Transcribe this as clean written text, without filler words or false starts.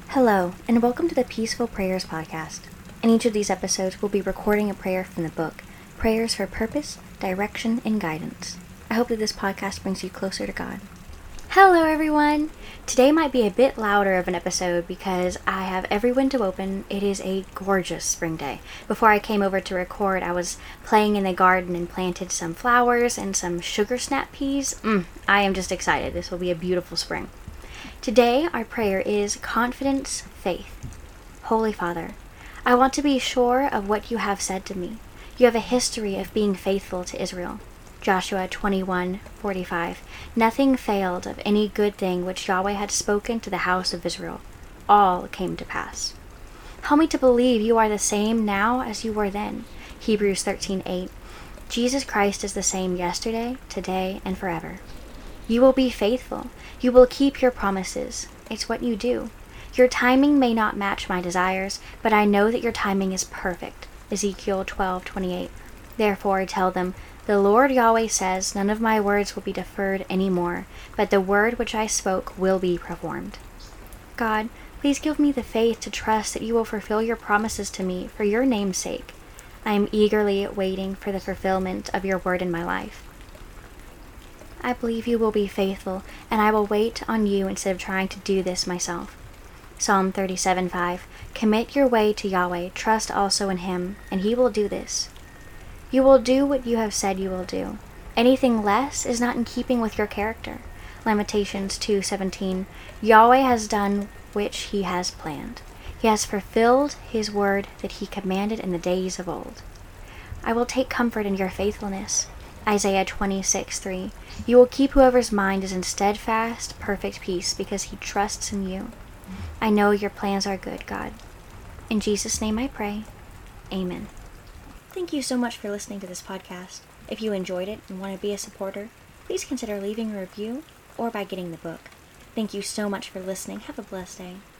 Hello, and welcome to the Peaceful Prayers Podcast. In each of these episodes, we'll be recording a prayer from the book, Prayers for Purpose, Direction, and Guidance. I hope that this podcast brings you closer to God. Hello, everyone! Today might be a bit louder of an episode because I have every window open. It is a gorgeous spring day. Before I came over to record, I was playing in the garden and planted some flowers and some sugar snap peas. I am just excited. This will be a beautiful spring. Today, our prayer is confidence, faith. Holy Father, I want to be sure of what you have said to me. You have a history of being faithful to Israel. Joshua 21:45. Nothing failed of any good thing which Yahweh had spoken to the house of Israel. All came to pass. Help me to believe you are the same now as you were then. Hebrews 13:8. Jesus Christ is the same yesterday, today, and forever. You will be faithful. You will keep your promises. It's what you do. Your timing may not match my desires, but I know that your timing is perfect. Ezekiel 12:28. Therefore tell them, the Lord Yahweh says, none of my words will be deferred anymore, but the word which I spoke will be performed. God, please give me the faith to trust that you will fulfill your promises to me for your name's sake. I am eagerly waiting for the fulfillment of your word in my life. I believe you will be faithful, and I will wait on you instead of trying to do this myself. Psalm 37:5. Commit your way to Yahweh, trust also in him, and he will do this. You will do what you have said you will do. Anything less is not in keeping with your character. Lamentations 2:17. Yahweh has done which he has planned. He has fulfilled his word that he commanded in the days of old. I will take comfort in your faithfulness. Isaiah 26:3. You will keep whoever's mind is in steadfast, perfect peace because he trusts in you. I know your plans are good, God. In Jesus' name I pray. Amen. Thank you so much for listening to this podcast. If you enjoyed it and want to be a supporter, please consider leaving a review or by getting the book. Thank you so much for listening. Have a blessed day.